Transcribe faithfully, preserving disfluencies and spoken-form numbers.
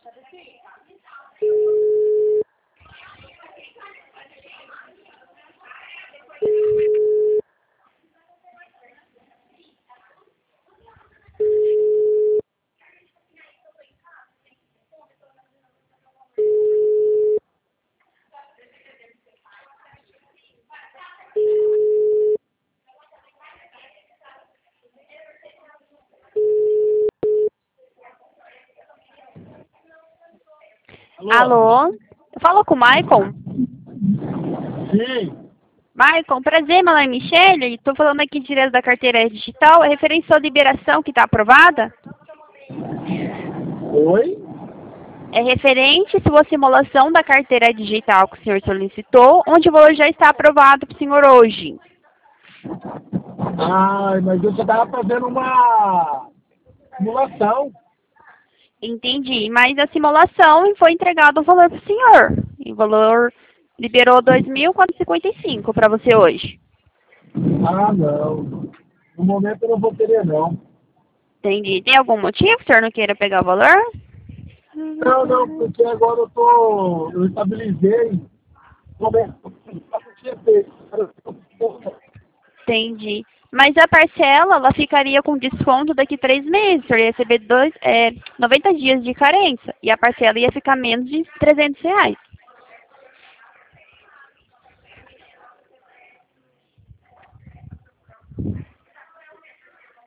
Alô? Alô? Eu falo com o Maicon? Sim. Maicon, prazer, meu nome é Michele. Estou falando aqui direto da carteira digital. É referente à liberação que está aprovada? Oi? É referente à sua simulação da carteira digital que o senhor solicitou, onde o valor já está aprovado para o senhor hoje. Ai, mas eu só estava fazendo uma simulação. Entendi, mas a simulação foi entregado o valor para o senhor. E o valor liberou dois mil quatrocentos e cinquenta e cinco para você hoje. Ah, não. No momento eu não vou querer, não. Entendi. Tem algum motivo que o senhor não queira pegar o valor? Não, não, porque agora eu tô. Eu estabilizei. Momento. Entendi. Mas a parcela, ela ficaria com desconto daqui três meses. O senhor ia receber dois, é, noventa dias de carência. E a parcela ia ficar menos de trezentos reais.